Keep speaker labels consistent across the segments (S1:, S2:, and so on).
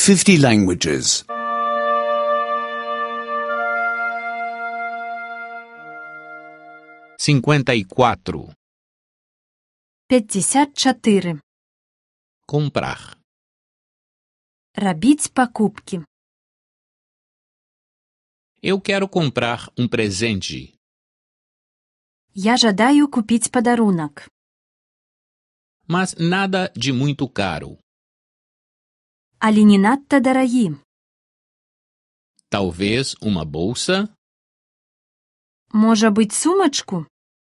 S1: 50 languages.
S2: 54.
S3: 54.
S2: Comprar.
S3: Рабіць пакупкі.
S2: Eu quero comprar um presente.
S3: Я жадаю купіць падарунак.
S2: Mas nada de muito caro.
S3: Але не надта дарагі.
S2: Talvez uma bolsa.
S3: Можа быць сумачку?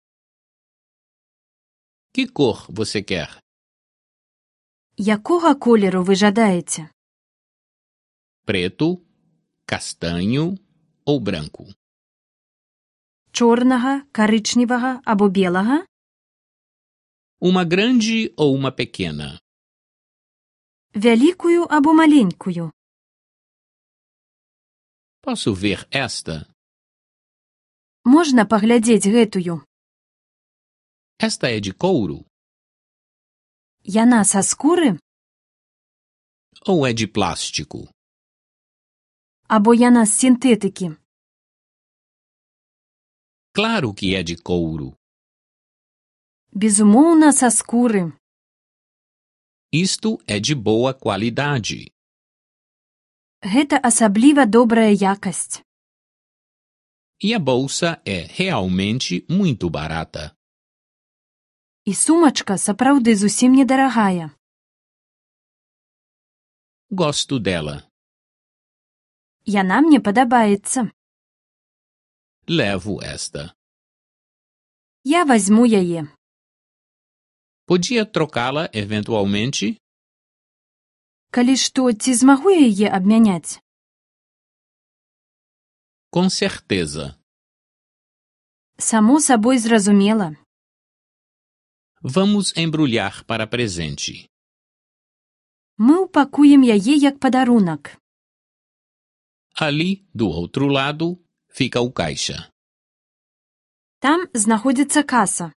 S2: Que cor você quer?
S3: Якога колеру ви жадаєте?
S2: Preto, castanho ou branco?
S3: Чорнага, каричневага або белага?
S2: Uma grande ou uma pequena?
S3: Вялікую або маленькую?
S2: Posso ver esta?
S3: Можна паглядзець гэтую?
S2: Esta é de couro
S3: Яна са скуры?
S2: ou é de plástico?
S3: Або яна з сінтетыкі?
S2: Claro que é de couro.
S3: Безумоўна, са скуры.
S2: Isto é de boa qualidade.
S3: Гэта асабліва добрая якасць.
S2: E a bolsa é realmente muito barata.
S3: І сумачка сапраўды зусім недарагая.
S2: Gosto dela.
S3: Яна мне падабаецца.
S2: Levo esta.
S3: Я вазьму яе.
S2: Podia trocá-la eventualmente?
S3: Калі што, ці змагу яе абмяняць?
S2: Com certeza.
S3: Само сабой зразумела.
S2: Vamos embrulhar para presente.
S3: Мы упакуем яе як падарунак.
S2: Ali, do outro lado, fica o caixa.
S3: Там знаходзіцца каса.